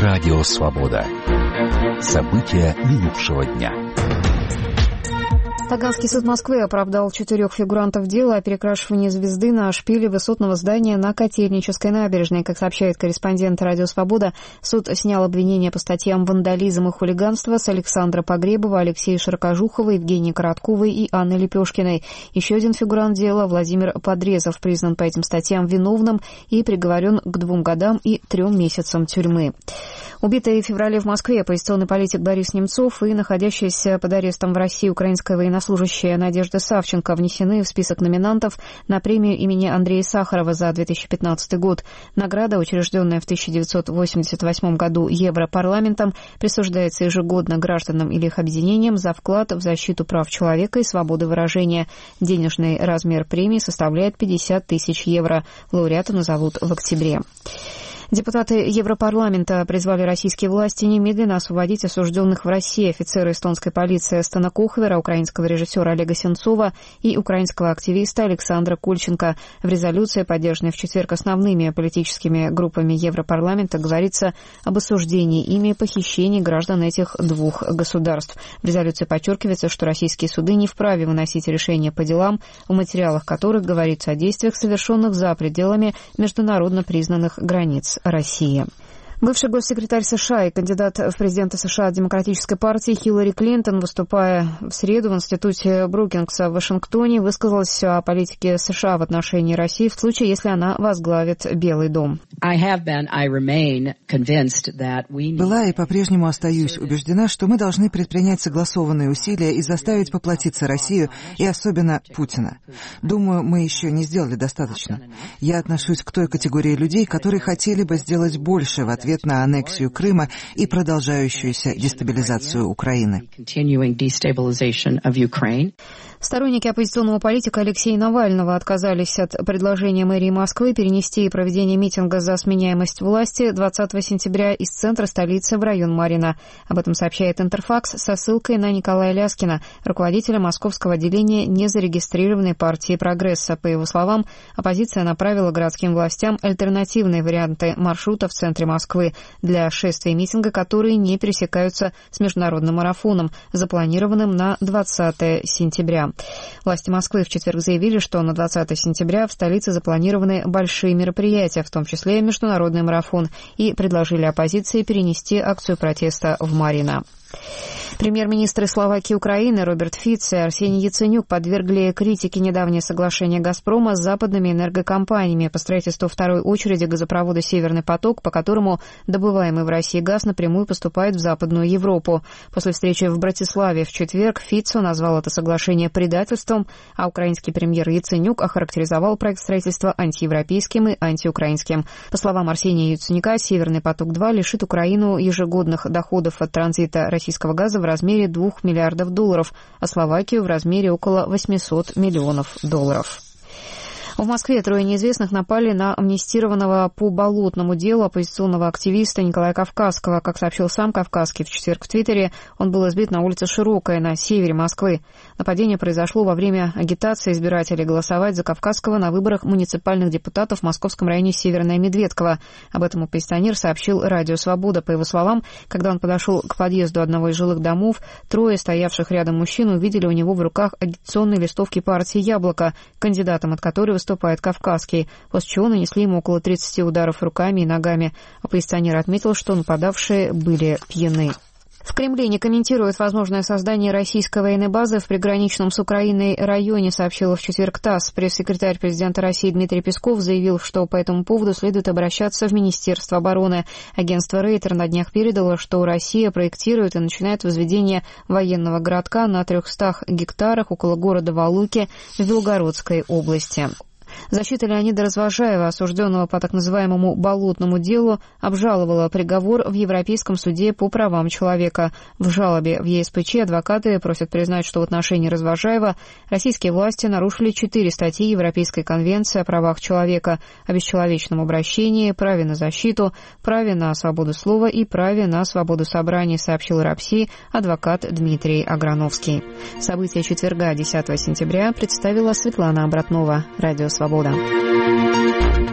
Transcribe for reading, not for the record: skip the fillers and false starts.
Радио «Свобода». События минувшего дня. Таганский суд Москвы оправдал 4 фигурантов дела о перекрашивании звезды на шпиле высотного здания на Котельнической набережной. Как сообщает корреспондент «Радио Свобода», суд снял обвинения по статьям «Вандализм» и «Хулиганство» с Александра Погребова, Алексея Широкожухова, Евгении Коротковой и Анны Лепешкиной. Еще один фигурант дела, Владимир Подрезов, признан по этим статьям виновным и приговорен к 2 годам и 3 месяцам тюрьмы. Убитый в феврале в Москве оппозиционный политик Борис Немцов и находящаяся под арестом в России украинская военнослужащая Надежда Савченко внесены в список номинантов на премию имени Андрея Сахарова за 2015 год. Награда, учрежденная в 1988 году Европарламентом, присуждается ежегодно гражданам или их объединениям за вклад в защиту прав человека и свободы выражения. Денежный размер премии составляет 50 тысяч евро. Лауреата назовут в октябре. Депутаты Европарламента призвали российские власти немедленно освободить осужденных в России офицера эстонской полиции Стена Кохвера, украинского режиссера Олега Сенцова и украинского активиста Александра Кульченко. В резолюции, поддержанной в четверг основными политическими группами Европарламента, говорится об осуждении ими похищений граждан этих 2 государств. В резолюции подчеркивается, что российские суды не вправе выносить решения по делам, в материалах которых говорится о действиях, совершенных за пределами международно признанных границ России. Бывший госсекретарь США и кандидат в президенты США от Демократической партии Хиллари Клинтон, выступая в среду в Институте Брукингса в Вашингтоне, высказалась о политике США в отношении России в случае, если она возглавит Белый дом. Была и по-прежнему остаюсь убеждена, что мы должны предпринять согласованные усилия и заставить поплатиться Россию и особенно Путина. Думаю, мы еще не сделали достаточно. Я отношусь к той категории людей, которые хотели бы сделать больше в ответ на аннексию Крыма и продолжающуюся дестабилизацию Украины. Сторонники оппозиционного политика Алексея Навального отказались от предложения мэрии Москвы перенести проведение митинга за сменяемость власти 20 сентября из центра столицы в район Марьино. Об этом сообщает Интерфакс со ссылкой на Николая Ляскина, руководителя московского отделения незарегистрированной партии «Прогресса». По его словам, оппозиция направила городским властям альтернативные варианты маршрута в центре Москвы для шествия и митинга, которые не пересекаются с международным марафоном, запланированным на 20 сентября. Власти Москвы в четверг заявили, что на 20 сентября в столице запланированы большие мероприятия, в том числе международный марафон, и предложили оппозиции перенести акцию протеста в Марьино. Премьер-министры Словакии и Украины Роберт Фиц и Арсений Яценюк подвергли критике недавнее соглашение «Газпрома» с западными энергокомпаниями по строительству второй очереди газопровода «Северный поток», по которому добываемый в России газ напрямую поступает в Западную Европу. После встречи в Братиславе в четверг Фицо назвал это соглашение предательством, а украинский премьер Яценюк охарактеризовал проект строительства антиевропейским и антиукраинским. По словам Арсения Яценюка, «Северный поток-2» лишит Украину ежегодных доходов от транзита российского газа в размере $2 миллиардов, а Словакию в размере около $800 миллионов. В Москве 3 неизвестных напали на амнистированного по болотному делу оппозиционного активиста Николая Кавказского. Как сообщил сам Кавказский в четверг в Твиттере, он был избит на улице Широкая на севере Москвы. Нападение произошло во время агитации избирателей голосовать за Кавказского на выборах муниципальных депутатов в московском районе Северная Медведково. Об этом оппозиционер сообщил Радио Свобода. По его словам, когда он подошел к подъезду одного из жилых домов, 3 стоявших рядом мужчин увидели у него в руках агитационные листовки партии «Яблоко», кандидатом от которой выступает Кавказский, после чего нанесли ему около 30 ударов руками и ногами. Оппозиционер отметил, что нападавшие были пьяны. В Кремле не комментируют возможное создание российской военной базы в приграничном с Украиной районе, сообщила в четверг ТАСС. Пресс-секретарь президента России Дмитрий Песков заявил, что по этому поводу следует обращаться в Министерство обороны. Агентство Рейтер на днях передало, что Россия проектирует и начинает возведение военного городка на 300 гектарах около города Валуки в Белгородской области. Защита Леонида Развожаева, осужденного по так называемому «болотному делу», обжаловала приговор в Европейском суде по правам человека. В жалобе в ЕСПЧ адвокаты просят признать, что в отношении Развожаева российские власти нарушили 4 статьи Европейской конвенции о правах человека: о бесчеловечном обращении, праве на защиту, праве на свободу слова и праве на свободу собраний, сообщил РАПСИ адвокат Дмитрий Аграновский. События четверга, 10 сентября, представила Светлана Обратнова. Радио «Свобода».